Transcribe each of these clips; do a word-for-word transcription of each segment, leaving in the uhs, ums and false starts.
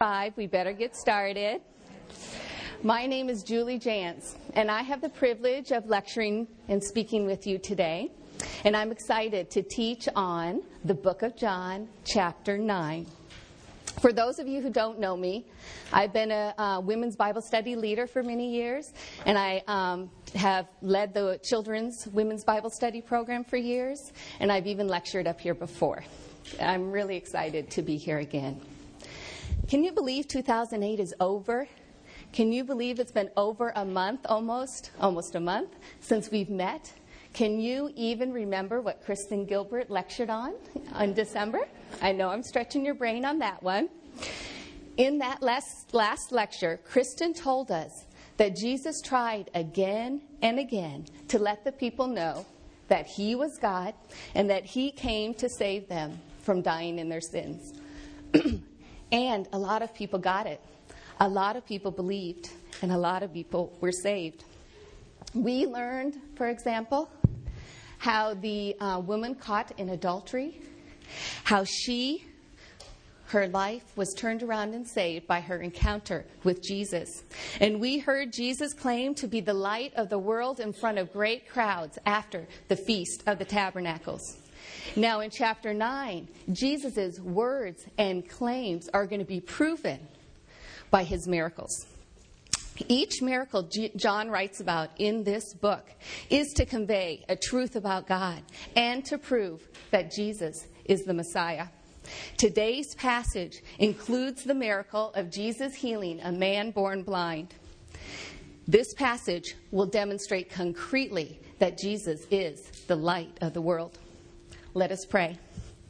five. We better get started. My name is Julie Jantz, and I have the privilege of lecturing and speaking with you today. And I'm excited to teach on the book of John, chapter nine. For those of you who don't know me, I've been a uh, women's Bible study leader for many years, and I um, have led the children's women's Bible study program for years, and I've even lectured up here before. I'm really excited to be here again. Can you believe two thousand eight is over? Can you believe it's been over a month, almost, almost a month, since we've met? Can you even remember what Kristen Gilbert lectured on in December? I know I'm stretching your brain on that one. In that last, last lecture, Kristen told us that Jesus tried again and again to let the people know that he was God and that he came to save them from dying in their sins. And a lot of people got it. A lot of people believed, and a lot of people were saved. We learned, for example, how the uh, woman caught in adultery, how she, her life was turned around and saved by her encounter with Jesus. And we heard Jesus claim to be the light of the world in front of great crowds after the Feast of the Tabernacles. Now in chapter nine, Jesus' words and claims are going to be proven by his miracles. Each miracle G- John writes about in this book is to convey a truth about God and to prove that Jesus is the Messiah. Today's passage includes the miracle of Jesus healing a man born blind. This passage will demonstrate concretely that Jesus is the light of the world. Let us pray.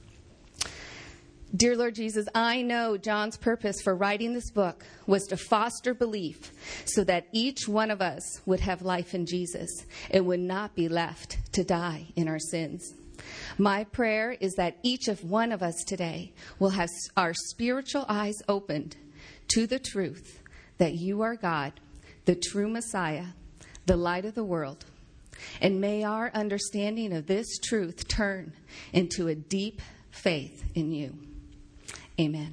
Dear Lord Jesus, I know John's purpose for writing this book was to foster belief so that each one of us would have life in Jesus and would not be left to die in our sins. My prayer is that each of one of us today will have our spiritual eyes opened to the truth that you are God, the true Messiah, the light of the world. And may our understanding of this truth turn into a deep faith in you. Amen.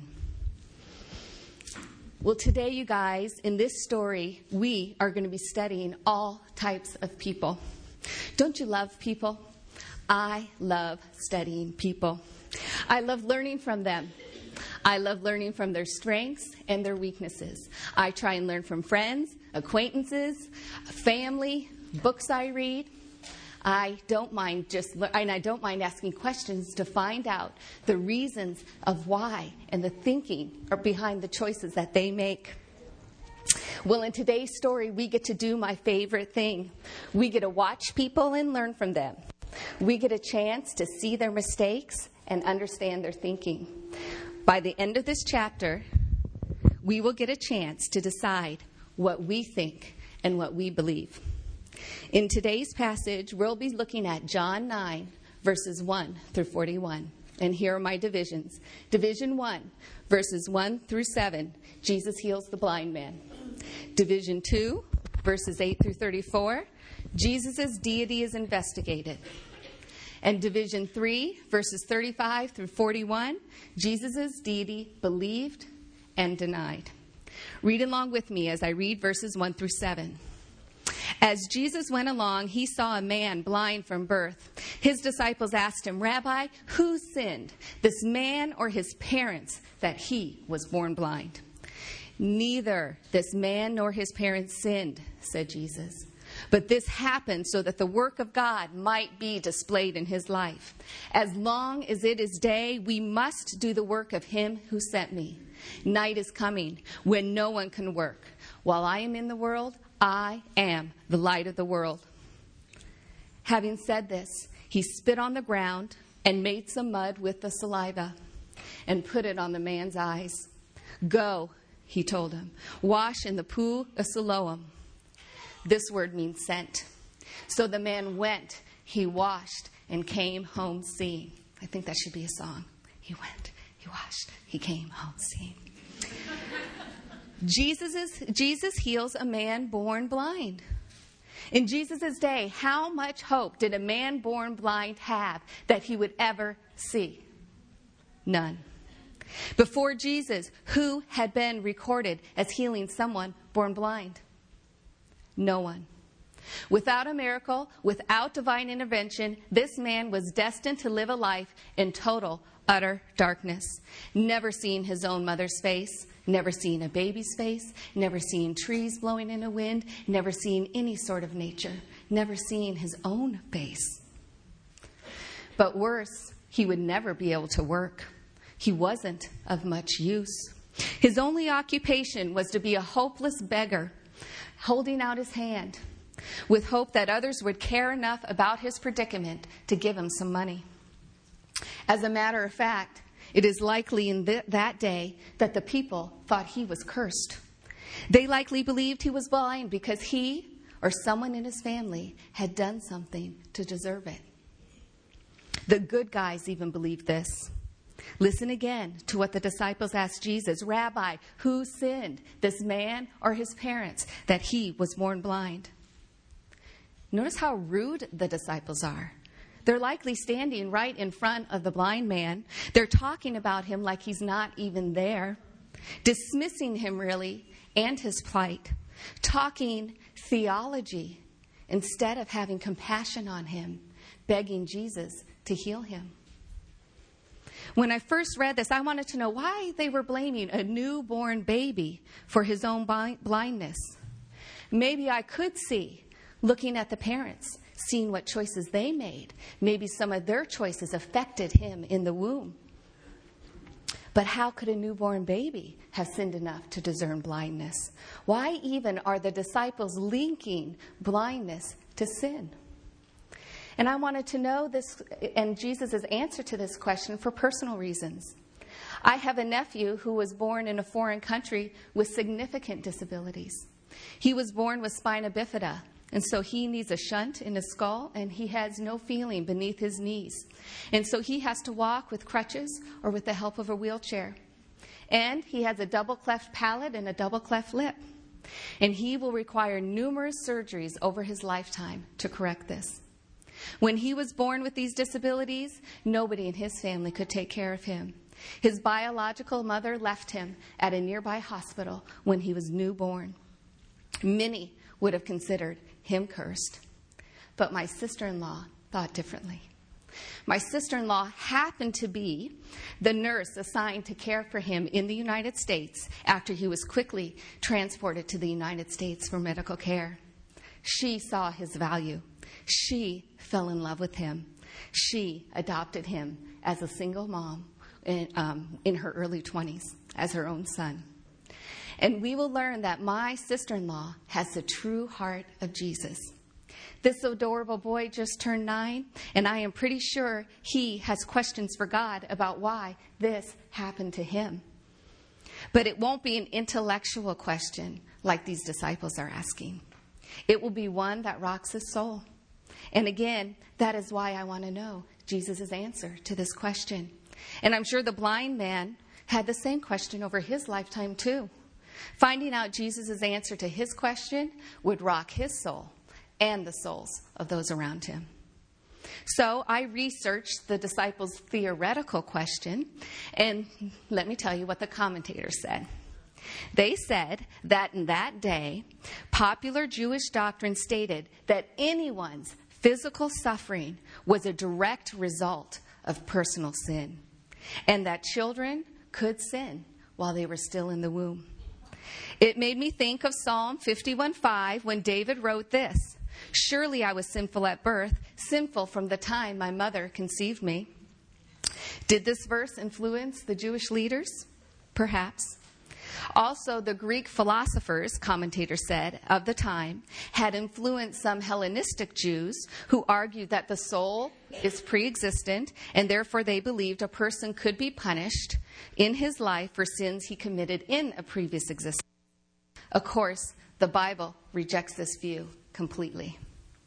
Well, today, you guys, in this story, we are going to be studying all types of people. Don't you love people? I love studying people. I love learning from them. I love learning from their strengths and their weaknesses. I try and learn from friends, acquaintances, family, books I read. I don't mind just, and I don't mind asking questions to find out the reasons of why and the thinking are behind the choices that they make. Well, in today's story, we get to do my favorite thing. We get to watch people and learn from them. We get a chance to see their mistakes and understand their thinking. By the end of this chapter, we will get a chance to decide what we think and what we believe. In today's passage, we'll be looking at John nine, verses one through forty-one. And here are my divisions. Division one, verses one through seven, Jesus heals the blind man. Division two, verses eight through thirty-four, Jesus' deity is investigated. And Division three, verses thirty-five through forty-one, Jesus' deity believed and denied. Read along with me as I read verses one through seven. As Jesus went along, he saw a man blind from birth. His disciples asked him, "Rabbi, who sinned, this man or his parents, that he was born blind?" "Neither this man nor his parents sinned," said Jesus. "But this happened so that the work of God might be displayed in his life. As long as it is day, we must do the work of him who sent me. Night is coming when no one can work. While I am in the world, I am the light of the world." Having said this, he spit on the ground and made some mud with the saliva and put it on the man's eyes. "Go," he told him, "wash in the pool of Siloam." This word means sent. So the man went, he washed, and came home seeing. I think that should be a song. He went, he washed, he came home seeing. Jesus, is, Jesus heals a man born blind. In Jesus' day, how much hope did a man born blind have that he would ever see? None. Before Jesus, who had been recorded as healing someone born blind? No one. Without a miracle, without divine intervention, this man was destined to live a life in total, utter darkness. Never seeing his own mother's face, never seeing a baby's face, never seeing trees blowing in a wind, never seeing any sort of nature, never seeing his own face. But worse, he would never be able to work. He wasn't of much use. His only occupation was to be a hopeless beggar, holding out his hand, with hope that others would care enough about his predicament to give him some money. As a matter of fact, it is likely in th- that day that the people thought he was cursed. They likely believed he was blind because he or someone in his family had done something to deserve it. The good guys even believed this. Listen again to what the disciples asked Jesus. Rabbi, who sinned, this man or his parents, that he was born blind? Notice how rude the disciples are. They're likely standing right in front of the blind man. They're talking about him like he's not even there, dismissing him really and his plight, talking theology instead of having compassion on him, begging Jesus to heal him. When I first read this, I wanted to know why they were blaming a newborn baby for his own blindness. Maybe I could see, looking at the parents, seeing what choices they made. Maybe some of their choices affected him in the womb. But how could a newborn baby have sinned enough to deserve blindness? Why even are the disciples linking blindness to sin? And I wanted to know this and Jesus' answer to this question for personal reasons. I have a nephew who was born in a foreign country with significant disabilities. He was born with spina bifida, and so he needs a shunt in his skull, and he has no feeling beneath his knees. And so he has to walk with crutches or with the help of a wheelchair. And he has a double cleft palate and a double cleft lip. And he will require numerous surgeries over his lifetime to correct this. When he was born with these disabilities, nobody in his family could take care of him. His biological mother left him at a nearby hospital when he was newborn. Many would have considered him cursed. But my sister-in-law thought differently. My sister-in-law happened to be the nurse assigned to care for him in the United States after he was quickly transported to the United States for medical care. She saw his value. She fell in love with him. She adopted him as a single mom in, um, in her early twenties as her own son. And we will learn that my sister-in-law has the true heart of Jesus. This adorable boy just turned nine, and I am pretty sure he has questions for God about why this happened to him. But it won't be an intellectual question like these disciples are asking. It will be one that rocks his soul. And again, that is why I want to know Jesus' answer to this question. And I'm sure the blind man had the same question over his lifetime too. Finding out Jesus' answer to his question would rock his soul and the souls of those around him. So I researched the disciples' theoretical question, and let me tell you what the commentators said. They said that in that day, popular Jewish doctrine stated that anyone's physical suffering was a direct result of personal sin, and that children could sin while they were still in the womb. It made me think of Psalm fifty-one five when David wrote this, "Surely I was sinful at birth, sinful from the time my mother conceived me." Did this verse influence the Jewish leaders? Perhaps. Also, the Greek philosophers, commentators said, of the time, had influenced some Hellenistic Jews who argued that the soul is pre-existent, and therefore they believed a person could be punished in his life for sins he committed in a previous existence. Of course, the Bible rejects this view completely.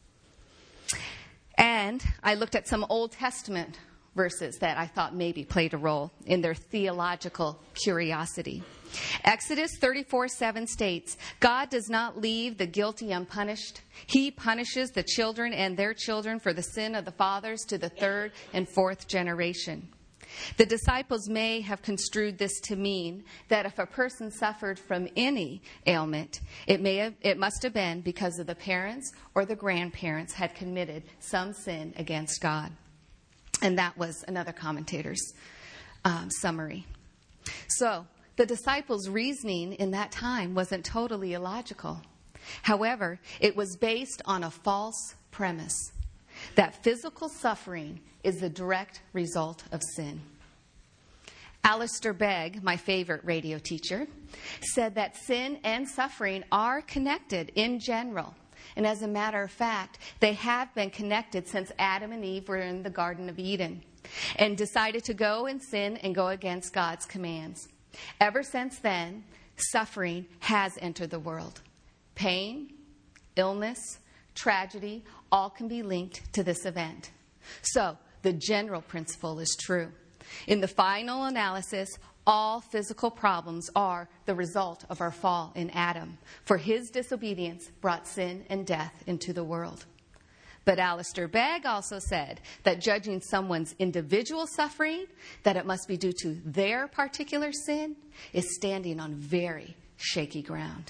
And I looked at some Old Testament verses that I thought maybe played a role in their theological curiosity. Exodus thirty-four seven states, God does not leave the guilty unpunished. He punishes the children and their children for the sin of the fathers to the third and fourth generation. The disciples may have construed this to mean that if a person suffered from any ailment, it may have, it must have been because of the parents or the grandparents had committed some sin against God. And that was another commentator's um, summary. So the disciples' reasoning in that time wasn't totally illogical. However, it was based on a false premise that physical suffering is the direct result of sin. Alistair Begg, my favorite radio teacher, said that sin and suffering are connected in general. And as a matter of fact, they have been connected since Adam and Eve were in the Garden of Eden and decided to go and sin and go against God's commands. Ever since then, suffering has entered the world. Pain, illness, tragedy, all can be linked to this event. So, the general principle is true. In the final analysis, all physical problems are the result of our fall in Adam, for his disobedience brought sin and death into the world. But Alistair Begg also said that judging someone's individual suffering, that it must be due to their particular sin, is standing on very shaky ground.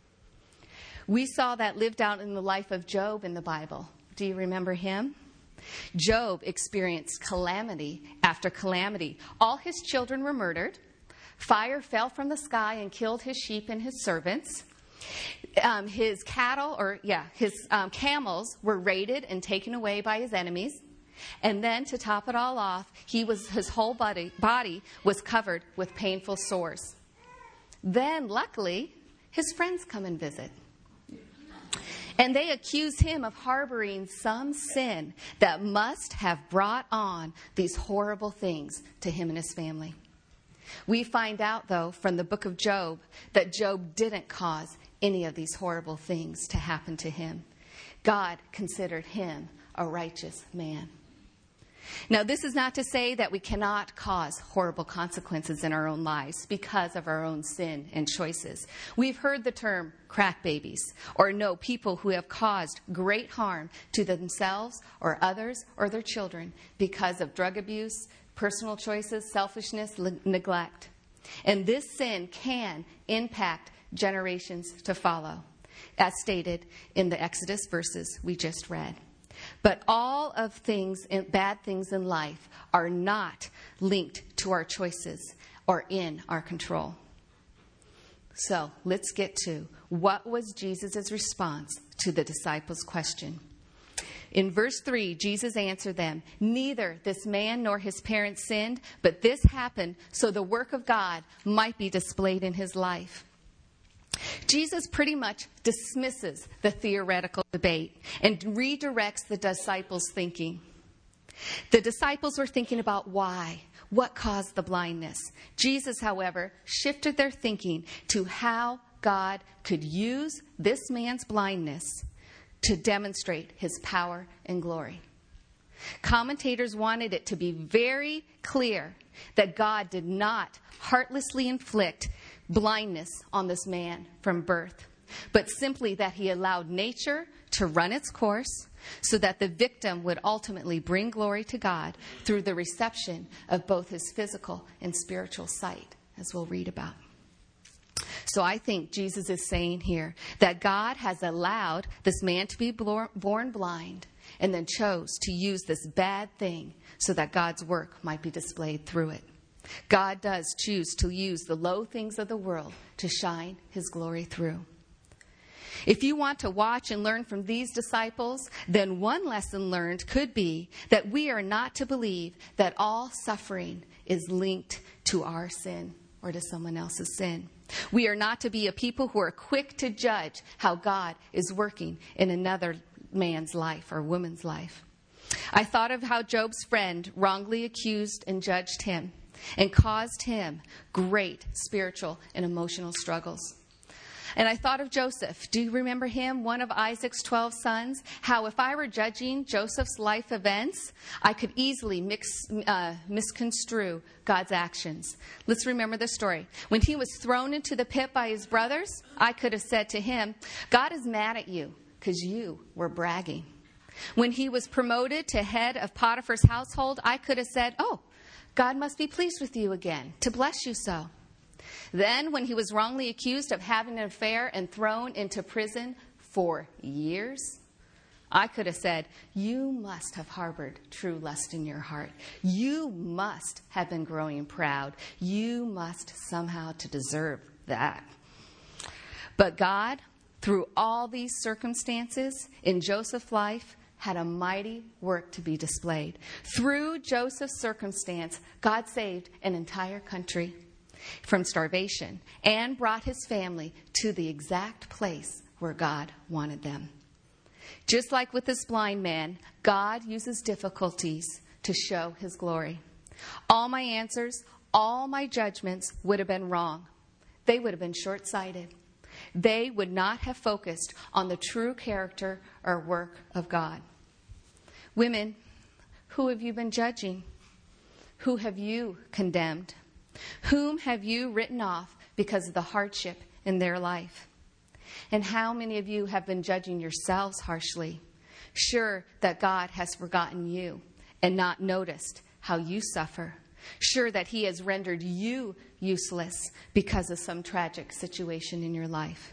We saw that lived out in the life of Job in the Bible. Do you remember him? Job experienced calamity after calamity. All his children were murdered. Fire fell from the sky and killed his sheep and his servants. Um, his cattle, or yeah, his um, camels were raided and taken away by his enemies. And then to top it all off, he was his whole body, body was covered with painful sores. Then, luckily, his friends come and visit. And they accuse him of harboring some sin that must have brought on these horrible things to him and his family. We find out, though, from the book of Job, that Job didn't cause any of these horrible things to happen to him. God considered him a righteous man. Now, this is not to say that we cannot cause horrible consequences in our own lives because of our own sin and choices. We've heard the term crack babies, or know people who have caused great harm to themselves or others or their children because of drug abuse, personal choices, selfishness, le- neglect. And this sin can impact generations to follow, as stated in the Exodus verses we just read. But all of things, bad things in life are not linked to our choices or in our control. So let's get to what was Jesus' response to the disciples' question. In verse three, Jesus answered them, "Neither this man nor his parents sinned, but this happened so the work of God might be displayed in his life." Jesus pretty much dismisses the theoretical debate and redirects the disciples' thinking. The disciples were thinking about why, what caused the blindness. Jesus, however, shifted their thinking to how God could use this man's blindness to demonstrate his power and glory. Commentators wanted it to be very clear that God did not heartlessly inflict blindness on this man from birth, but simply that he allowed nature to run its course so that the victim would ultimately bring glory to God through the reception of both his physical and spiritual sight, as we'll read about. So I think Jesus is saying here that God has allowed this man to be born blind and then chose to use this bad thing so that God's work might be displayed through it. God does choose to use the low things of the world to shine his glory through. If you want to watch and learn from these disciples, then one lesson learned could be that we are not to believe that all suffering is linked to our sin or to someone else's sin. We are not to be a people who are quick to judge how God is working in another man's life or woman's life. I thought of how Job's friend wrongly accused and judged him and caused him great spiritual and emotional struggles. And I thought of Joseph. Do you remember him, one of Isaac's twelve sons? How if I were judging Joseph's life events, I could easily mix, uh, misconstrue God's actions. Let's remember the story. When he was thrown into the pit by his brothers, I could have said to him, God is mad at you because you were bragging. When he was promoted to head of Potiphar's household, I could have said, oh, God must be pleased with you again, to bless you so. Then, when he was wrongly accused of having an affair and thrown into prison for years, I could have said, you must have harbored true lust in your heart. You must have been growing proud. You must somehow to deserve that. But God, through all these circumstances in Joseph's life, had a mighty work to be displayed. Through Joseph's circumstance, God saved an entire country from starvation and brought his family to the exact place where God wanted them. Just like with this blind man, God uses difficulties to show his glory. All my answers, all my judgments would have been wrong. They would have been short-sighted. They would not have focused on the true character or work of God. Women, who have you been judging? Who have you condemned? Whom have you written off because of the hardship in their life? And how many of you have been judging yourselves harshly, sure that God has forgotten you and not noticed how you suffer, sure that he has rendered you useless because of some tragic situation in your life?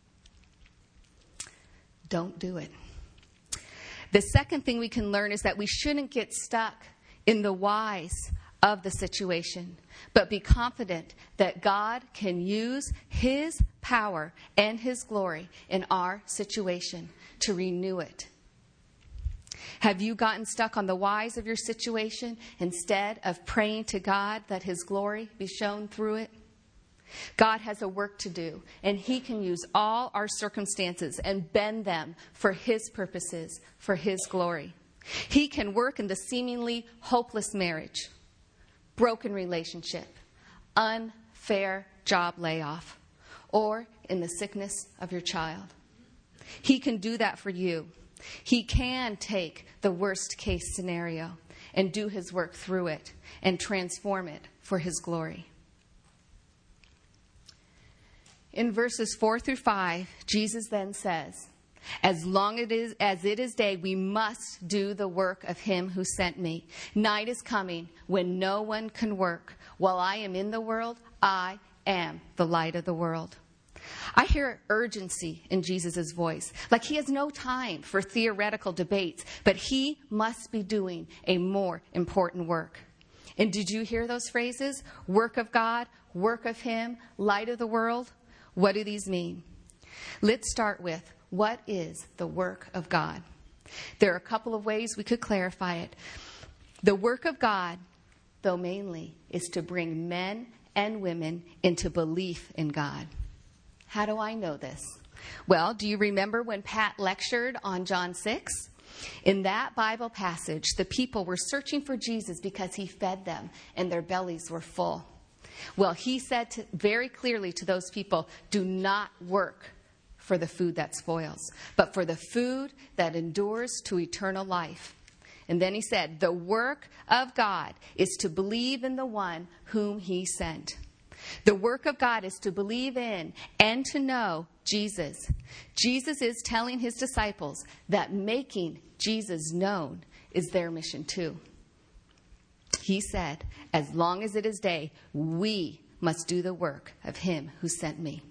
Don't do it. The second thing we can learn is that we shouldn't get stuck in the whys of the situation, but be confident that God can use his power and his glory in our situation to renew it. Have you gotten stuck on the whys of your situation instead of praying to God that his glory be shown through it? God has a work to do, and he can use all our circumstances and bend them for his purposes, for his glory. He can work in the seemingly hopeless marriage, broken relationship, unfair job layoff, or in the sickness of your child. He can do that for you. He can take the worst case scenario and do his work through it and transform it for his glory. In verses four through five, Jesus then says, As long it is, as it is day, we must do the work of him who sent me. Night is coming when no one can work. While I am in the world, I am the light of the world. I hear urgency in Jesus' voice, like he has no time for theoretical debates, but he must be doing a more important work. And did you hear those phrases? Work of God, work of him, light of the world. What do these mean? Let's start with, what is the work of God? There are a couple of ways we could clarify it. The work of God, though mainly, is to bring men and women into belief in God. How do I know this? Well, do you remember when Pat lectured on John six? In that Bible passage, the people were searching for Jesus because he fed them and their bellies were full. Well, he said to, very clearly to those people, do not work for the food that spoils, but for the food that endures to eternal life. And then he said, the work of God is to believe in the one whom he sent. The work of God is to believe in and to know Jesus. Jesus is telling his disciples that making Jesus known is their mission too. He said, as long as it is day, we must do the work of him who sent me.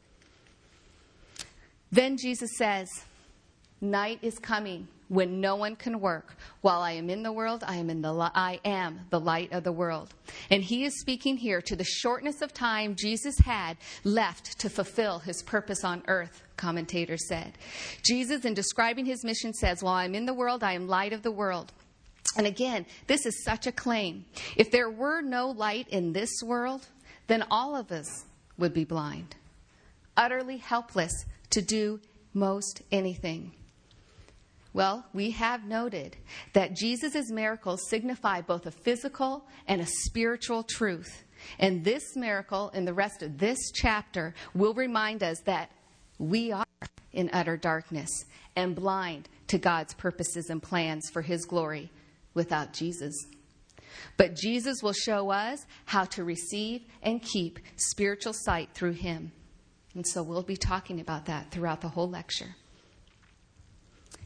Then Jesus says, night is coming when no one can work. While I am in the world, I am in the li- I am the light of the world. And he is speaking here to the shortness of time Jesus had left to fulfill his purpose on earth, commentators said. Jesus, in describing his mission, says, while I'm in the world, I am light of the world. And again, this is such a claim. If there were no light in this world, then all of us would be blind, utterly helpless to do most anything. Well, we have noted that Jesus' miracles signify both a physical and a spiritual truth. And this miracle and the rest of this chapter will remind us that we are in utter darkness and blind to God's purposes and plans for his glory without Jesus. But Jesus will show us how to receive and keep spiritual sight through him. And so we'll be talking about that throughout the whole lecture.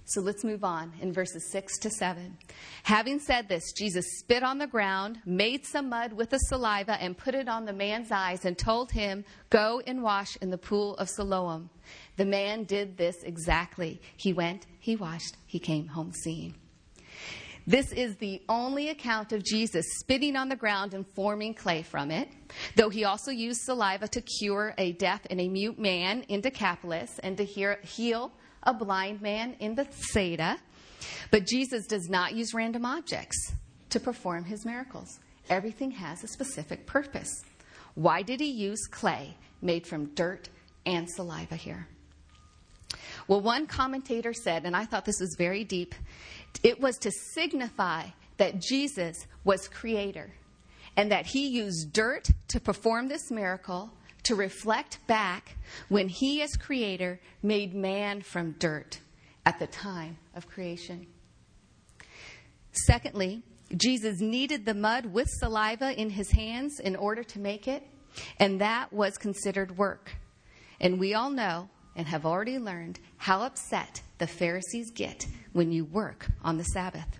So let's move on in verses six to seven. Having said this, Jesus spit on the ground, made some mud with the saliva, and put it on the man's eyes and told him, "Go and wash in the pool of Siloam." The man did this exactly. He went, he washed, he came home seeing. This is the only account of Jesus spitting on the ground and forming clay from it, though he also used saliva to cure a deaf and a mute man in Decapolis and to hear, heal a blind man in Bethsaida. But Jesus does not use random objects to perform his miracles. Everything has a specific purpose. Why did he use clay made from dirt and saliva here? Well, one commentator said, and I thought this was very deep, it was to signify that Jesus was creator and that he used dirt to perform this miracle to reflect back when he as creator made man from dirt at the time of creation. Secondly, Jesus kneaded the mud with saliva in his hands in order to make it, and that was considered work. And we all know and have already learned how upset the Pharisees get when you work on the Sabbath.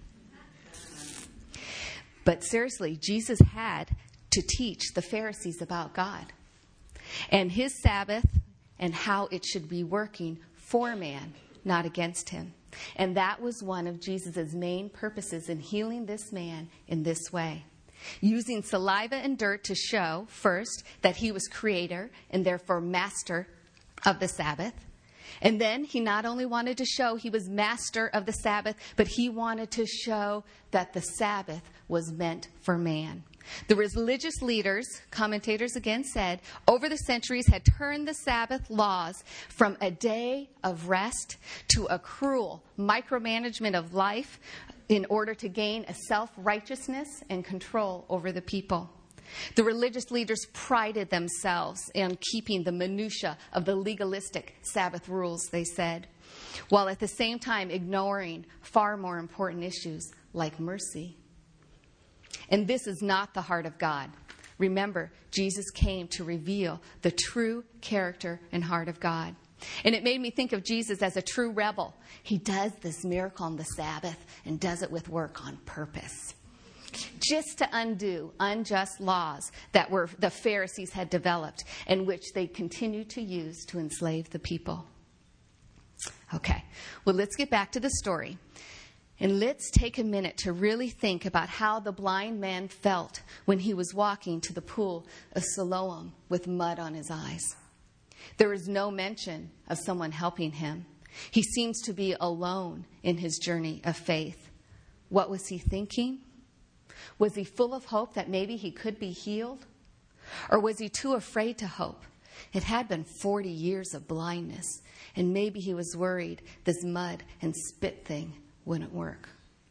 But seriously, Jesus had to teach the Pharisees about God and his Sabbath and how it should be working for man, not against him. And that was one of Jesus' main purposes in healing this man in this way. Using saliva and dirt to show, first, that he was creator and therefore master of the Sabbath. And then he not only wanted to show he was master of the Sabbath, but he wanted to show that the Sabbath was meant for man. The religious leaders, commentators again said, over the centuries had turned the Sabbath laws from a day of rest to a cruel micromanagement of life in order to gain a self-righteousness and control over the people. The religious leaders prided themselves in keeping the minutia of the legalistic Sabbath rules, they said, while at the same time ignoring far more important issues like mercy. And this is not the heart of God. Remember, Jesus came to reveal the true character and heart of God. And it made me think of Jesus as a true rebel. He does this miracle on the Sabbath and does it with work on purpose, just to undo unjust laws that were the Pharisees had developed and which they continued to use to enslave the people. Okay, well, let's get back to the story. And let's take a minute to really think about how the blind man felt when he was walking to the pool of Siloam with mud on his eyes. There is no mention of someone helping him. He seems to be alone in his journey of faith. What was he thinking? Was he full of hope that maybe he could be healed? Or was he too afraid to hope? It had been forty years of blindness, and maybe he was worried this mud and spit thing wouldn't work.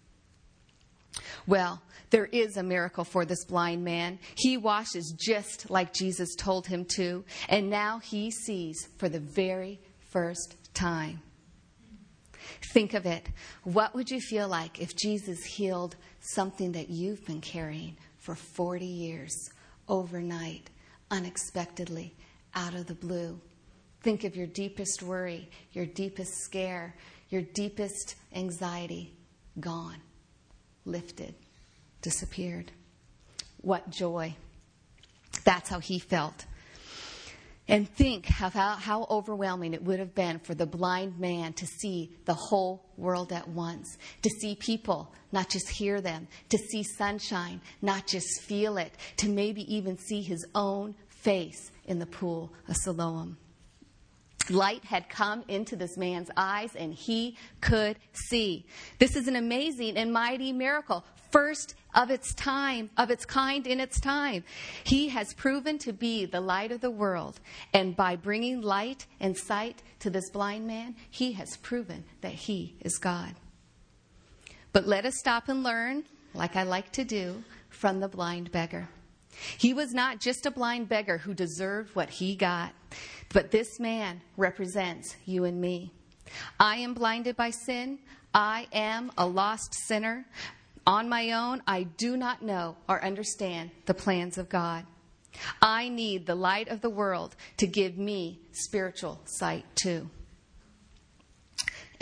Well, there is a miracle for this blind man. He washes just like Jesus told him to, and now he sees for the very first time. Think of it. What would you feel like if Jesus healed something that you've been carrying for forty years, overnight, unexpectedly, out of the blue? Think of your deepest worry, your deepest scare, your deepest anxiety, gone, lifted, disappeared. What joy. That's how he felt. And think of how, how overwhelming it would have been for the blind man to see the whole world at once, to see people, not just hear them, to see sunshine, not just feel it, to maybe even see his own face in the pool of Siloam. Light had come into this man's eyes and he could see. This is an amazing and mighty miracle. First of its time, of its kind in its time. He has proven to be the light of the world. And by bringing light and sight to this blind man, he has proven that he is God. But let us stop and learn, like I like to do, from the blind beggar. He was not just a blind beggar who deserved what he got, but this man represents you and me. I am blinded by sin. I am a lost sinner. On my own, I do not know or understand the plans of God. I need the light of the world to give me spiritual sight too.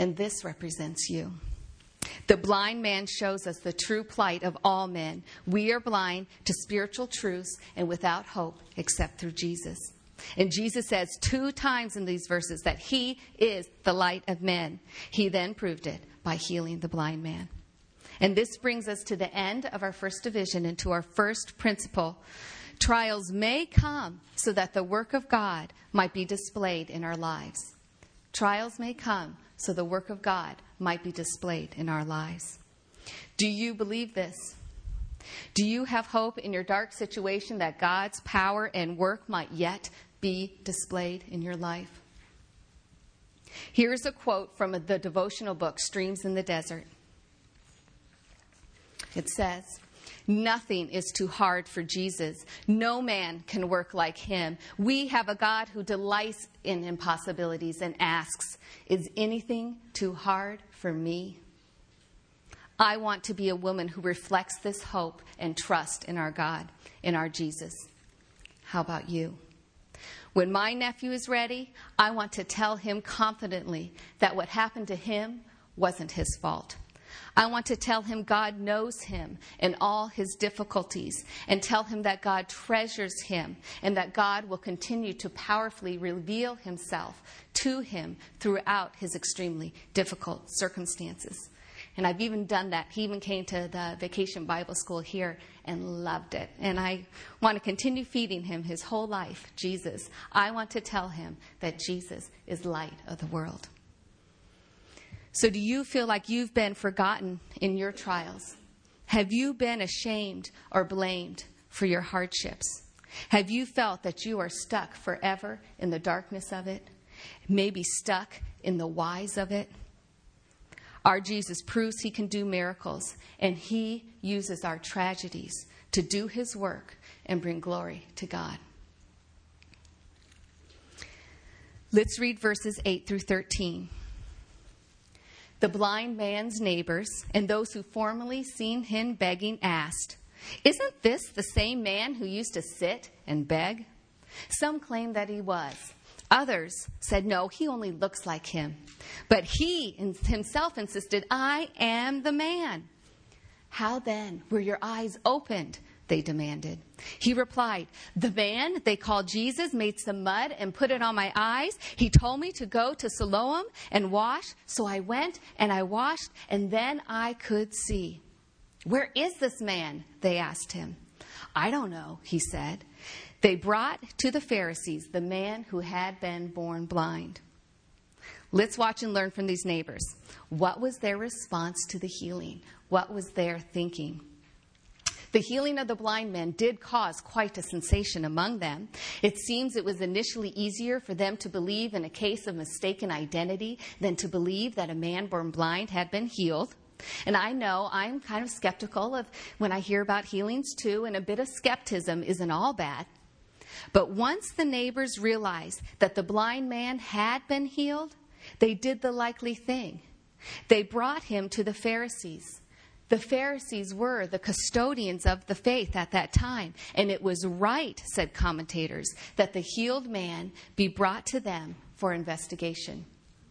And this represents you. The blind man shows us the true plight of all men. We are blind to spiritual truths and without hope except through Jesus. And Jesus says two times in these verses that he is the light of men. He then proved it by healing the blind man. And this brings us to the end of our first division and to our first principle. Trials may come so that the work of God might be displayed in our lives. Trials may come so the work of God might be displayed in our lives. Do you believe this? Do you have hope in your dark situation that God's power and work might yet be displayed in your life? Here's a quote from the devotional book, Streams in the Desert. It says, "Nothing is too hard for Jesus. No man can work like him. We have a God who delights in impossibilities and asks, is anything too hard for me?" I want to be a woman who reflects this hope and trust in our God, in our Jesus. How about you? When my nephew is ready, I want to tell him confidently that what happened to him wasn't his fault. I want to tell him God knows him and all his difficulties, and tell him that God treasures him and that God will continue to powerfully reveal himself to him throughout his extremely difficult circumstances. And I've even done that. He even came to the Vacation Bible School here and loved it. And I want to continue feeding him his whole life, Jesus. I want to tell him that Jesus is light of the world. So do you feel like you've been forgotten in your trials? Have you been ashamed or blamed for your hardships? Have you felt that you are stuck forever in the darkness of it? Maybe stuck in the whys of it? Our Jesus proves he can do miracles, and he uses our tragedies to do his work and bring glory to God. Let's read verses eight through thirteen. The blind man's neighbors and those who formerly seen him begging asked, "Isn't this the same man who used to sit and beg?" Some claimed that he was. Others said, "No, he only looks like him." But he himself insisted, "I am the man." "How then were your eyes opened?" they demanded. He replied, "The man they call Jesus made some mud and put it on my eyes. He told me to go to Siloam and wash. So I went and I washed, and then I could see." "Where is this man?" they asked him. "I don't know," he said. They brought to the Pharisees the man who had been born blind. Let's watch and learn from these neighbors. What was their response to the healing? What was their thinking? The healing of the blind men did cause quite a sensation among them. It seems it was initially easier for them to believe in a case of mistaken identity than to believe that a man born blind had been healed. And I know I'm kind of skeptical of when I hear about healings too, and a bit of skepticism isn't all bad. But once the neighbors realized that the blind man had been healed, they did the likely thing. They brought him to the Pharisees. The Pharisees were the custodians of the faith at that time, and it was right, said commentators, that the healed man be brought to them for investigation.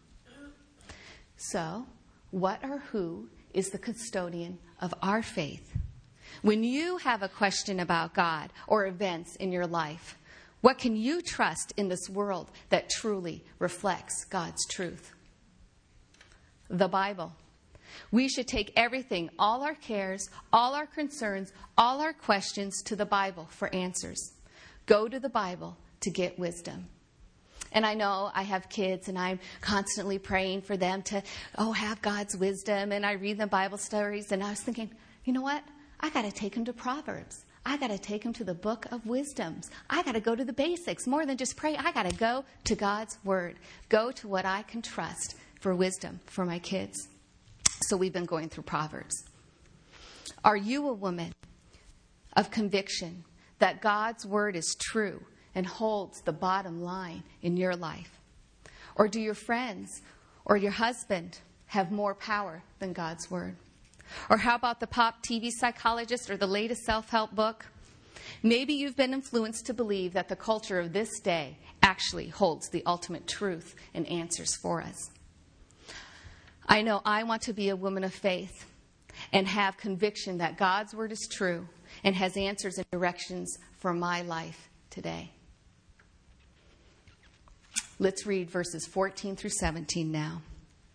So, what or who is the custodian of our faith? When you have a question about God or events in your life, what can you trust in this world that truly reflects God's truth? The Bible. We should take everything, all our cares, all our concerns, all our questions to the Bible for answers. Go to the Bible to get wisdom. And I know I have kids and I'm constantly praying for them to, oh, have God's wisdom. And I read the Bible stories and I was thinking, you know what? I got to take them to Proverbs. I got to take them to the book of wisdoms. I got to go to the basics. More than just pray, I got to go to God's word. Go to what I can trust for wisdom for my kids. So we've been going through Proverbs. Are you a woman of conviction that God's word is true and holds the bottom line in your life? Or do your friends or your husband have more power than God's word? Or how about the pop T V psychologist or the latest self-help book? Maybe you've been influenced to believe that the culture of this day actually holds the ultimate truth and answers for us. I know I want to be a woman of faith and have conviction that God's word is true and has answers and directions for my life today. Let's read verses fourteen through seventeen now.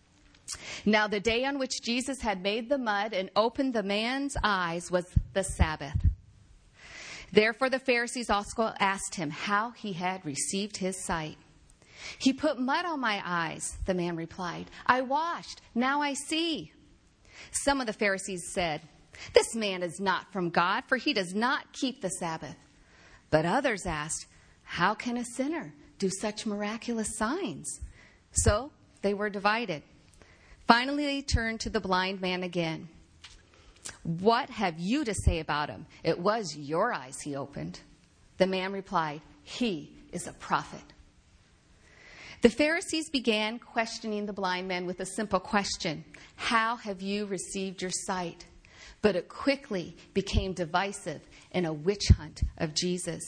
Now the day on which Jesus had made the mud and opened the man's eyes was the Sabbath. Therefore the Pharisees also asked him how he had received his sight. He put mud on my eyes, the man replied. I washed, now I see. Some of the Pharisees said, this man is not from God, for he does not keep the Sabbath. But others asked, how can a sinner do such miraculous signs? So they were divided. Finally, they turned to the blind man again. What have you to say about him? It was your eyes he opened. The man replied, he is a prophet. The Pharisees began questioning the blind man with a simple question. How have you received your sight? But it quickly became divisive in a witch hunt of Jesus.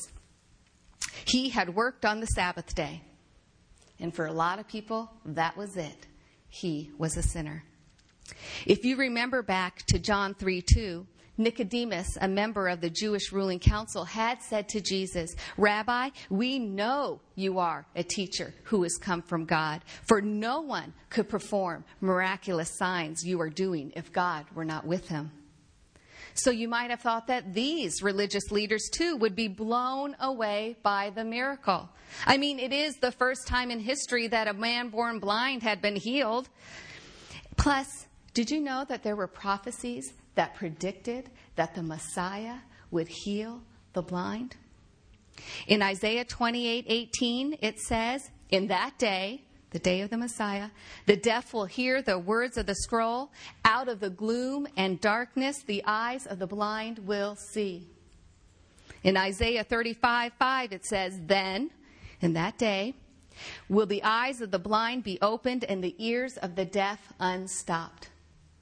He had worked on the Sabbath day. And for a lot of people, that was it. He was a sinner. If you remember back to John three two, Nicodemus, a member of the Jewish ruling council, had said to Jesus, Rabbi, we know you are a teacher who has come from God, for no one could perform miraculous signs you are doing if God were not with him. So you might have thought that these religious leaders, too, would be blown away by the miracle. I mean, it is the first time in history that a man born blind had been healed. Plus, did you know that there were prophecies that predicted that the Messiah would heal the blind? In Isaiah twenty-eight eighteen, it says, in that day, the day of the Messiah, the deaf will hear the words of the scroll. Out of the gloom and darkness, the eyes of the blind will see. In Isaiah thirty-five five, it says, then, in that day, will the eyes of the blind be opened and the ears of the deaf unstopped.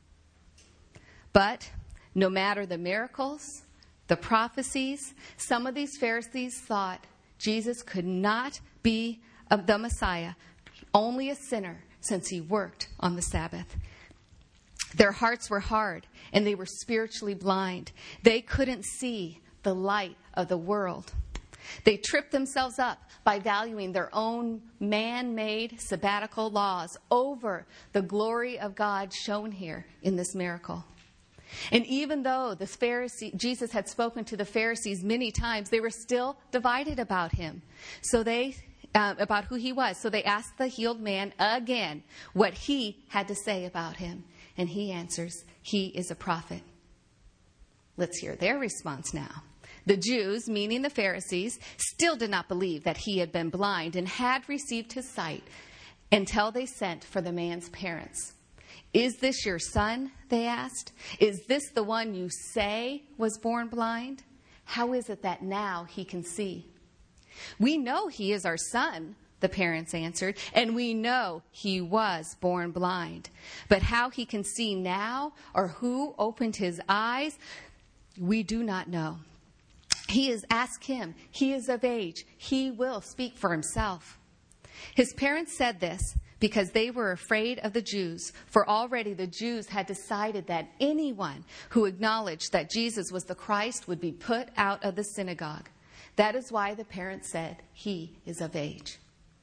But no matter the miracles, the prophecies, some of these Pharisees thought Jesus could not be the Messiah, only a sinner, since he worked on the Sabbath. Their hearts were hard and they were spiritually blind. They couldn't see the light of the world. They tripped themselves up by valuing their own man-made sabbatical laws over the glory of God shown here in this miracle. And even though the Pharisee, Jesus had spoken to the Pharisees many times, they were still divided about him. So they uh, about who he was. So they asked the healed man again what he had to say about him. And he answers, he is a prophet. Let's hear their response now. The Jews, meaning the Pharisees, still did not believe that he had been blind and had received his sight until they sent for the man's parents. Is this your son? They asked. Is this the one you say was born blind? How is it that now he can see? We know he is our son, the parents answered, and we know he was born blind. But how he can see now or who opened his eyes, we do not know. He is, ask him. He is of age. He will speak for himself. His parents said this because they were afraid of the Jews, for already the Jews had decided that anyone who acknowledged that Jesus was the Christ would be put out of the synagogue. That is why the parents said, he is of age.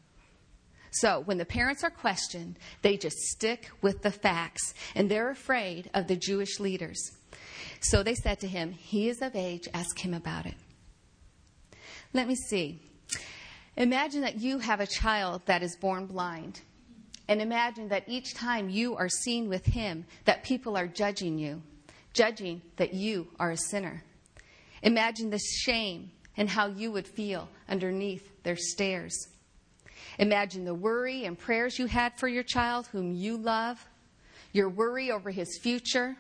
So when the parents are questioned, they just stick with the facts, and they're afraid of the Jewish leaders. So they said to him, he is of age, ask him about it. Let me see. Imagine that you have a child that is born blind. And imagine that each time you are seen with him, that people are judging you, judging that you are a sinner. Imagine the shame and how you would feel underneath their stares. Imagine the worry and prayers you had for your child whom you love, your worry over his future.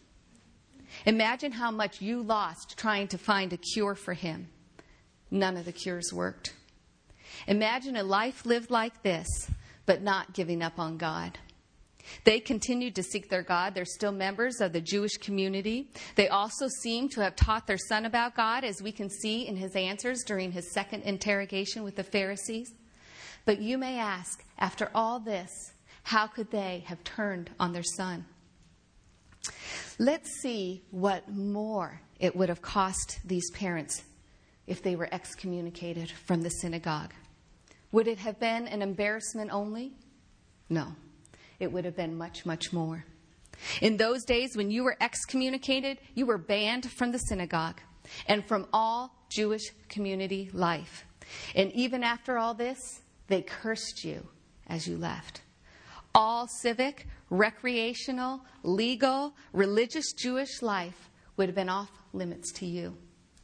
Imagine how much you lost trying to find a cure for him. None of the cures worked. Imagine a life lived like this, but not giving up on God. They continued to seek their God. They're still members of the Jewish community. They also seem to have taught their son about God, as we can see in his answers during his second interrogation with the Pharisees. But you may ask, after all this, How could they have turned on their son? Let's see what more it would have cost these parents if they were excommunicated from the synagogue. Would it have been an embarrassment only? No. It would have been much, much more. In those days, when you were excommunicated, you were banned from the synagogue and from all Jewish community life. And even after all this, they cursed you as you left. All civic, recreational, legal, religious Jewish life would have been off limits to you.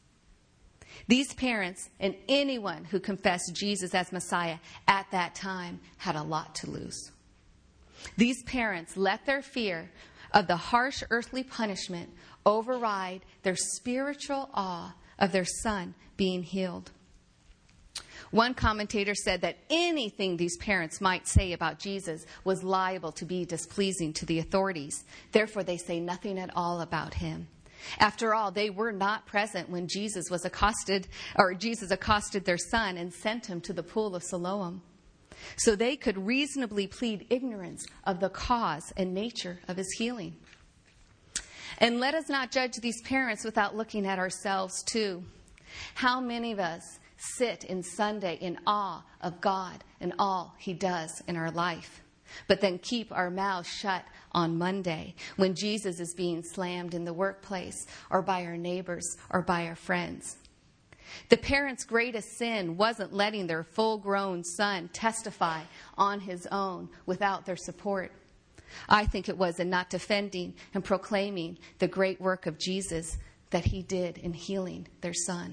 These parents and anyone who confessed Jesus as Messiah at that time had a lot to lose. These parents let their fear of the harsh earthly punishment override their spiritual awe of their son being healed. One commentator said that anything these parents might say about Jesus was liable to be displeasing to the authorities. Therefore, they say nothing at all about him. After all, they were not present when Jesus was accosted, or Jesus accosted their son and sent him to the pool of Siloam. So they could reasonably plead ignorance of the cause and nature of his healing. And let us not judge these parents without looking at ourselves too. How many of us sit in Sunday in awe of God and all he does in our life, but then keep our mouths shut on Monday when Jesus is being slammed in the workplace or by our neighbors or by our friends? The parents' greatest sin wasn't letting their full-grown son testify on his own without their support. I think it was in not defending and proclaiming the great work of Jesus that he did in healing their son.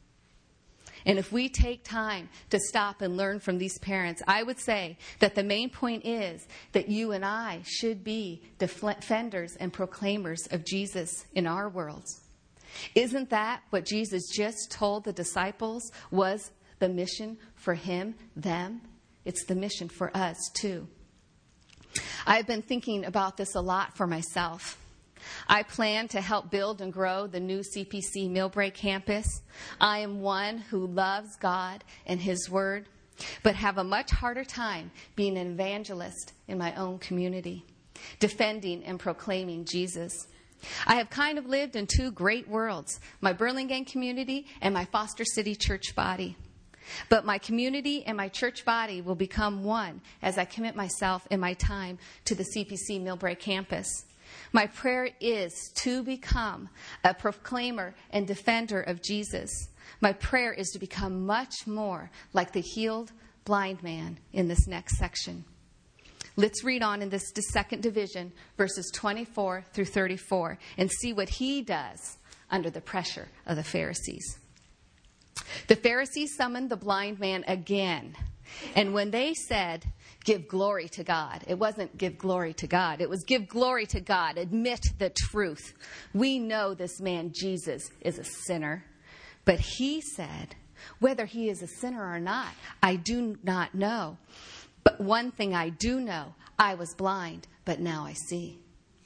And if we take time to stop and learn from these parents, I would say that the main point is that you and I should be defenders and proclaimers of Jesus in our worlds. Isn't that what Jesus just told the disciples was the mission for him, them? It's the mission for us too. I've been thinking about this a lot for myself. I plan to help build and grow the new C P C Millbrae campus. I am one who loves God and his word, but have a much harder time being an evangelist in my own community, defending and proclaiming Jesus. I have kind of lived in two great worlds, my Burlingame community and my Foster City church body. But my community and my church body will become one as I commit myself and my time to the C P C Millbrae campus. My prayer is to become a proclaimer and defender of Jesus. My prayer is to become much more like the healed blind man in this next section. Let's read on in this second division, verses twenty-four through thirty-four, and see what he does under the pressure of the Pharisees. The Pharisees summoned the blind man again. And when they said, give glory to God, it wasn't give glory to God. It was give glory to God. Admit the truth. We know this man, Jesus, is a sinner. But he said, whether he is a sinner or not, I do not know. But one thing I do know, I was blind, but now I see.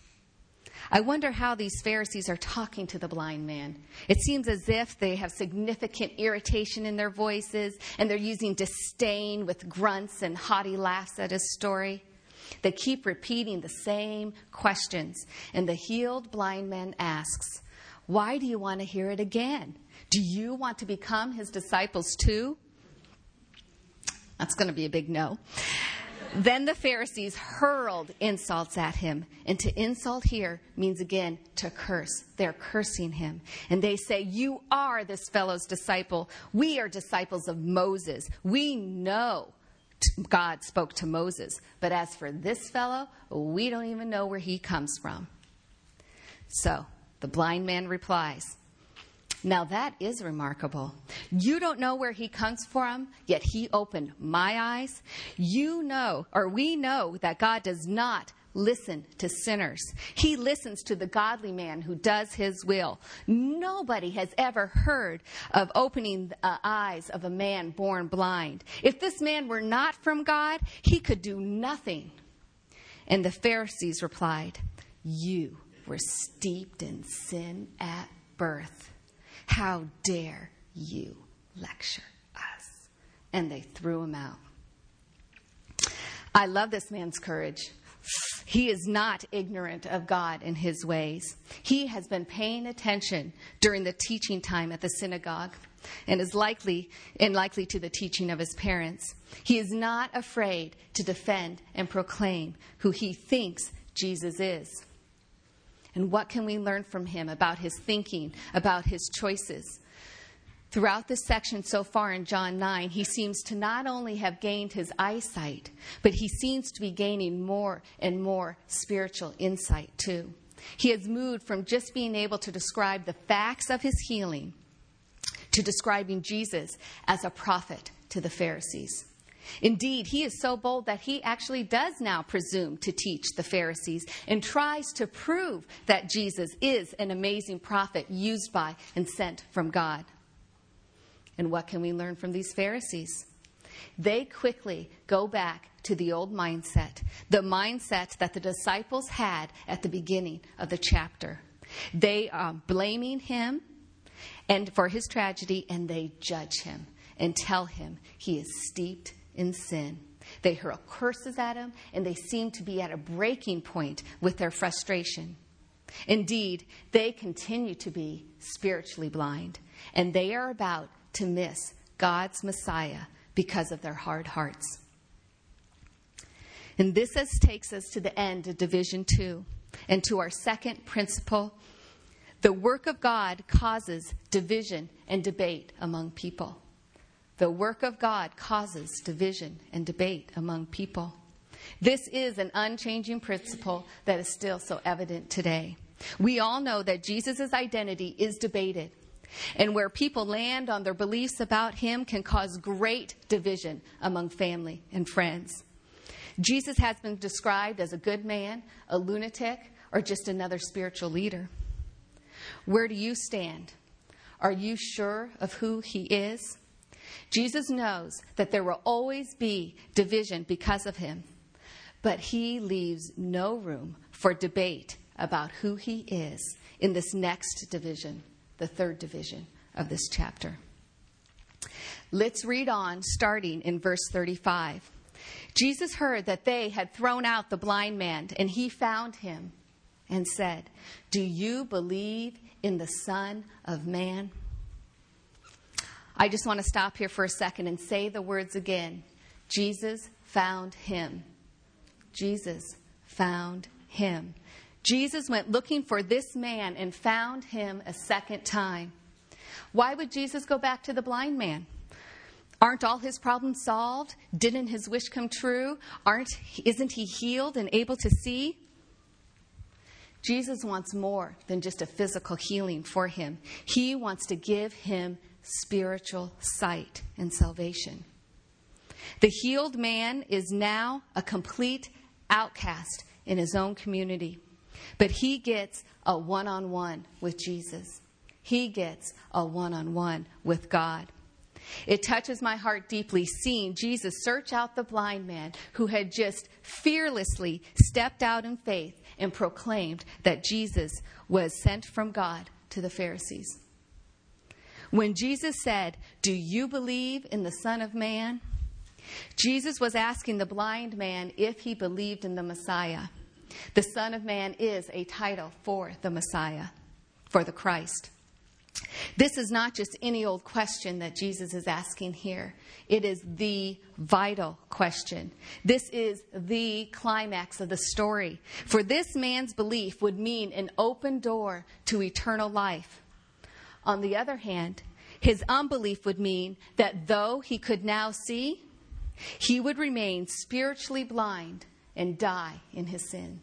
I wonder how these Pharisees are talking to the blind man. It seems as if they have significant irritation in their voices, and they're using disdain with grunts and haughty laughs at his story. They keep repeating the same questions, and the healed blind man asks, why do you want to hear it again? Do you want to become his disciples too? That's going to be a big no. Then the Pharisees hurled insults at him. And to insult here means, again, to curse. They're cursing him. And they say, you are this fellow's disciple. We are disciples of Moses. We know God spoke to Moses. But as for this fellow, we don't even know where he comes from. So the blind man replies, now that is remarkable. You don't know where he comes from, yet he opened my eyes. You know, or we know, that God does not listen to sinners. He listens to the godly man who does his will. Nobody has ever heard of opening the uh, eyes of a man born blind. If this man were not from God, he could do nothing. And the Pharisees replied, you were steeped in sin at birth. How dare you lecture us? And they threw him out. I love this man's courage. He is not ignorant of God and his ways. He has been paying attention during the teaching time at the synagogue and is likely and likely to the teaching of his parents. He is not afraid to defend and proclaim who he thinks Jesus is. And what can we learn from him about his thinking, about his choices? Throughout this section so far in John nine, he seems to not only have gained his eyesight, but he seems to be gaining more and more spiritual insight too. He has moved from just being able to describe the facts of his healing to describing Jesus as a prophet to the Pharisees. Indeed, he is so bold that he actually does now presume to teach the Pharisees and tries to prove that Jesus is an amazing prophet used by and sent from God. And what can we learn from these Pharisees? They quickly go back to the old mindset, the mindset that the disciples had at the beginning of the chapter. They are blaming him and for his tragedy, and they judge him and tell him he is steeped in sin. They hurl curses at him, and they seem to be at a breaking point with their frustration. Indeed, they continue to be spiritually blind, and they are about to miss God's Messiah because of their hard hearts. And this as takes us to the end of Division two and to our second principle. The work of God causes division and debate among people. The work of God causes division and debate among people. This is an unchanging principle that is still so evident today. We all know that Jesus' identity is debated, and where people land on their beliefs about him can cause great division among family and friends. Jesus has been described as a good man, a lunatic, or just another spiritual leader. Where do you stand? Are you sure of who he is? Jesus knows that there will always be division because of him, but he leaves no room for debate about who he is in this next division, the third division of this chapter. Let's read on, starting in verse thirty-five. Jesus heard that they had thrown out the blind man, and he found him and said, "Do you believe in the Son of Man?" I just want to stop here for a second and say the words again. Jesus found him. Jesus found him. Jesus went looking for this man and found him a second time. Why would Jesus go back to the blind man? Aren't all his problems solved? Didn't his wish come true? Aren't, isn't he healed and able to see? Jesus wants more than just a physical healing for him. He wants to give him spiritual sight and salvation. The healed man is now a complete outcast in his own community. But he gets a one-on-one with Jesus. He gets a one-on-one with God. It touches my heart deeply seeing Jesus search out the blind man who had just fearlessly stepped out in faith and proclaimed that Jesus was sent from God to the Pharisees. When Jesus said, "Do you believe in the Son of Man?" Jesus was asking the blind man if he believed in the Messiah. The Son of Man is a title for the Messiah, for the Christ. This is not just any old question that Jesus is asking here. It is the vital question. This is the climax of the story. For this man's belief would mean an open door to eternal life. On the other hand, his unbelief would mean that though he could now see, he would remain spiritually blind and die in his sin.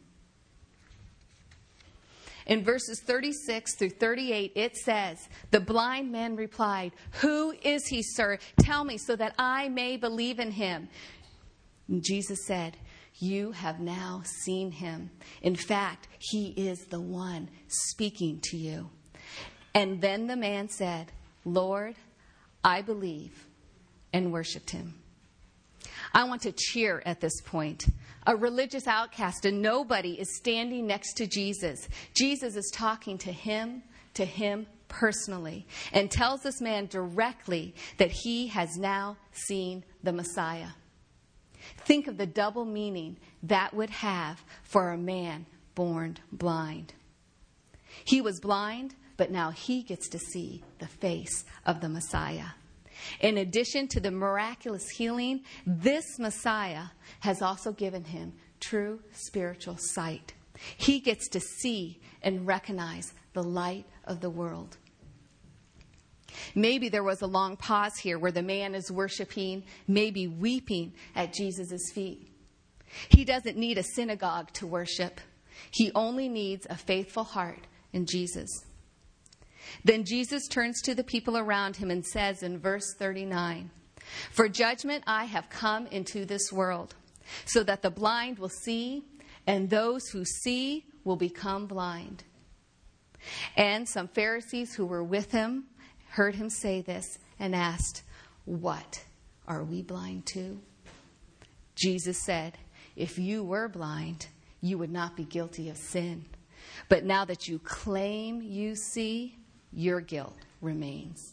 In verses thirty-six through thirty-eight, it says, "The blind man replied, 'Who is he, sir? Tell me so that I may believe in him.' And Jesus said, 'You have now seen him. In fact, he is the one speaking to you.' And then the man said, 'Lord, I believe,' and worshiped him." I want to cheer at this point. A religious outcast, and nobody is standing next to Jesus. Jesus is talking to him, to him personally, and tells this man directly that he has now seen the Messiah. Think of the double meaning that would have for a man born blind. He was blind, but now he gets to see the face of the Messiah. In addition to the miraculous healing, this Messiah has also given him true spiritual sight. He gets to see and recognize the light of the world. Maybe there was a long pause here where the man is worshiping, maybe weeping at Jesus' feet. He doesn't need a synagogue to worship. He only needs a faithful heart in Jesus. Then Jesus turns to the people around him and says in verse thirty-nine, "For judgment I have come into this world, so that the blind will see, and those who see will become blind." And some Pharisees who were with him heard him say this and asked, "What? Are we blind too?" Jesus said, "If you were blind, you would not be guilty of sin. But now that you claim you see, your guilt remains."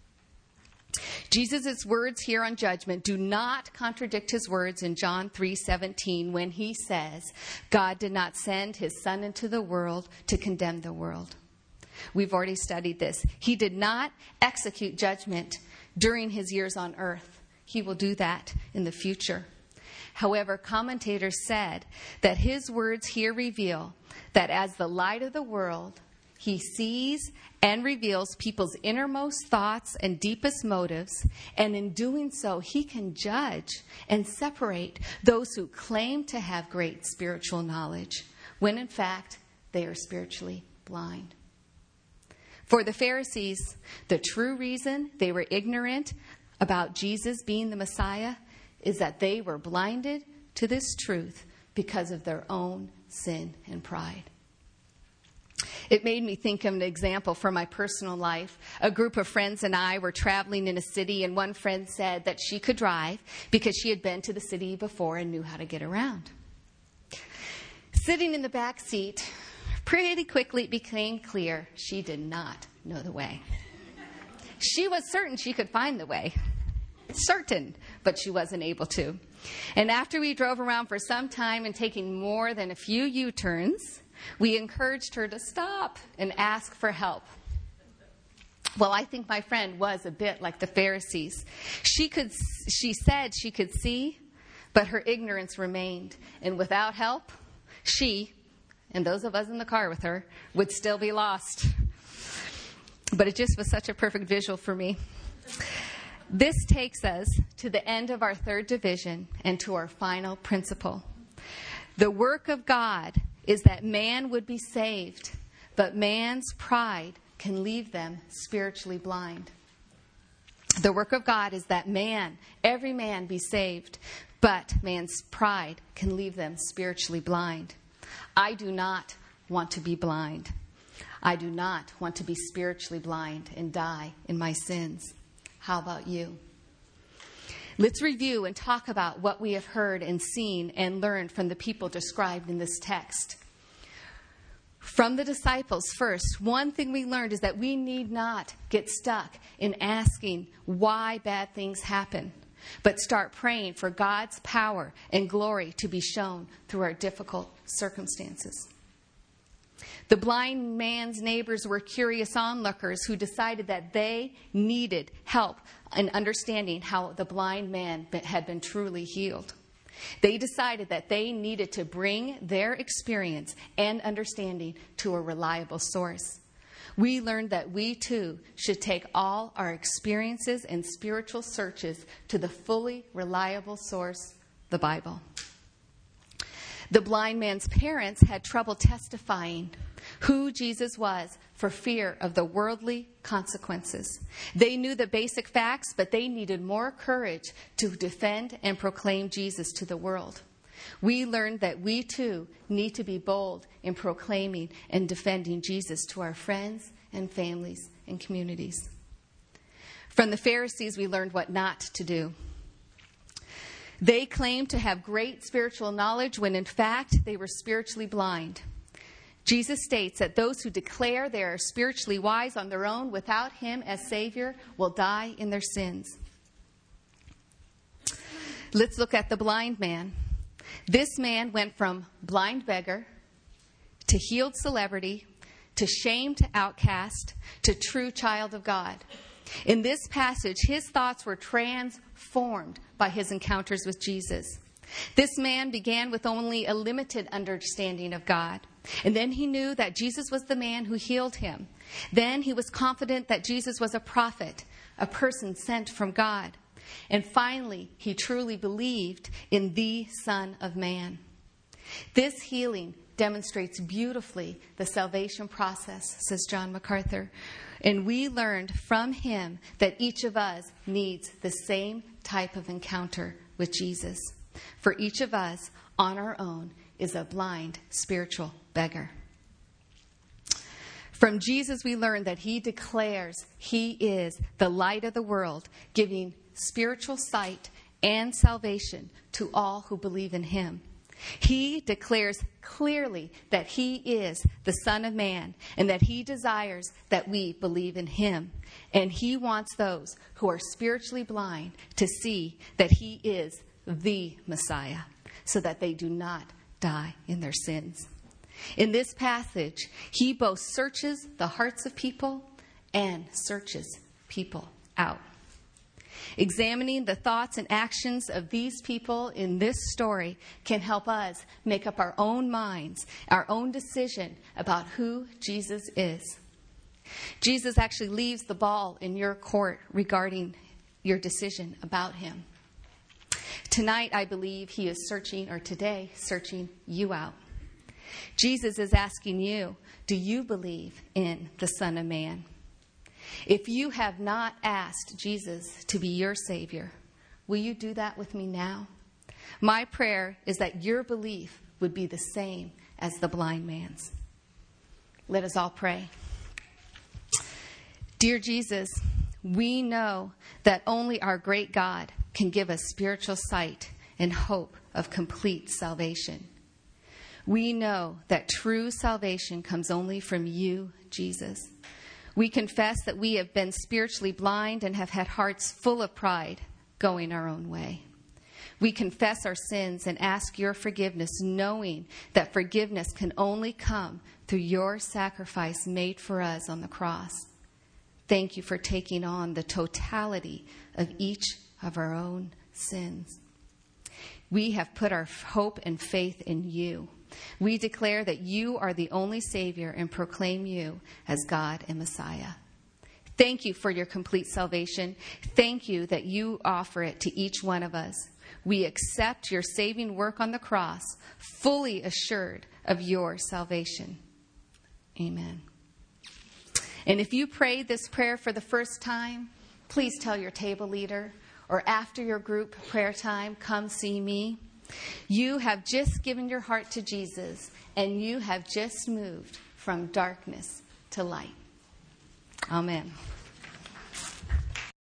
Jesus' words here on judgment do not contradict his words in John three seventeen when he says, "God did not send his Son into the world to condemn the world." We've already studied this. He did not execute judgment during his years on earth. He will do that in the future. However, commentators said that his words here reveal that as the light of the world, he sees and reveals people's innermost thoughts and deepest motives, and in doing so, he can judge and separate those who claim to have great spiritual knowledge, when in fact, they are spiritually blind. For the Pharisees, the true reason they were ignorant about Jesus being the Messiah is that they were blinded to this truth because of their own sin and pride. It made me think of an example from my personal life. A group of friends and I were traveling in a city, and one friend said that she could drive because she had been to the city before and knew how to get around. Sitting in the back seat, pretty quickly it became clear she did not know the way. She was certain she could find the way. Certain, but she wasn't able to. And after we drove around for some time and taking more than a few U-turns, we encouraged her to stop and ask for help. Well, I think my friend was a bit like the Pharisees. She could, she said she could see, but her ignorance remained. And without help, she, and those of us in the car with her, would still be lost. But it just was such a perfect visual for me. This takes us to the end of our third division and to our final principle. The work of God is that man would be saved, but man's pride can leave them spiritually blind. The work of God is that man, every man, be saved, but man's pride can leave them spiritually blind. I do not want to be blind. I do not want to be spiritually blind and die in my sins. How about you? Let's review and talk about what we have heard and seen and learned from the people described in this text. From the disciples first, one thing we learned is that we need not get stuck in asking why bad things happen, but start praying for God's power and glory to be shown through our difficult circumstances. The blind man's neighbors were curious onlookers who decided that they needed help in understanding how the blind man had been truly healed. They decided that they needed to bring their experience and understanding to a reliable source. We learned that we too should take all our experiences and spiritual searches to the fully reliable source, the Bible. The blind man's parents had trouble testifying who Jesus was for fear of the worldly consequences. They knew the basic facts, but they needed more courage to defend and proclaim Jesus to the world. We learned that we too need to be bold in proclaiming and defending Jesus to our friends and families and communities. From the Pharisees, we learned what not to do. They claimed to have great spiritual knowledge when in fact they were spiritually blind. Jesus states that those who declare they are spiritually wise on their own without him as Savior will die in their sins. Let's look at the blind man. This man went from blind beggar to healed celebrity to shamed outcast to true child of God. In this passage, his thoughts were transformed by his encounters with Jesus. This man began with only a limited understanding of God. And then he knew that Jesus was the man who healed him. Then he was confident that Jesus was a prophet, a person sent from God. And finally, he truly believed in the Son of Man. This healing demonstrates beautifully the salvation process, says John MacArthur. And we learned from him that each of us needs the same type of encounter with Jesus. For each of us, on our own, is a blind spiritual beggar. From Jesus, we learn that he declares he is the light of the world, giving spiritual sight and salvation to all who believe in him. He declares clearly that he is the Son of Man and that he desires that we believe in him. And he wants those who are spiritually blind to see that he is the Messiah so that they do not die in their sins. In this passage, he both searches the hearts of people and searches people out. Examining the thoughts and actions of these people in this story can help us make up our own minds, our own decision about who Jesus is. Jesus actually leaves the ball in your court regarding your decision about him. Tonight, I believe he is searching, or today, searching you out. Jesus is asking you, do you believe in the Son of Man? If you have not asked Jesus to be your Savior, will you do that with me now? My prayer is that your belief would be the same as the blind man's. Let us all pray. Dear Jesus, we know that only our great God can give us spiritual sight and hope of complete salvation. We know that true salvation comes only from you, Jesus. We confess that we have been spiritually blind and have had hearts full of pride, going our own way. We confess our sins and ask your forgiveness, knowing that forgiveness can only come through your sacrifice made for us on the cross. Thank you for taking on the totality of each of our own sins. We have put our hope and faith in you. We declare that you are the only Savior and proclaim you as God and Messiah. Thank you for your complete salvation. Thank you that you offer it to each one of us. We accept your saving work on the cross, fully assured of your salvation. Amen. And if you prayed this prayer for the first time, please tell your table leader, or after your group prayer time, come see me. You have just given your heart to Jesus, and you have just moved from darkness to light. Amen.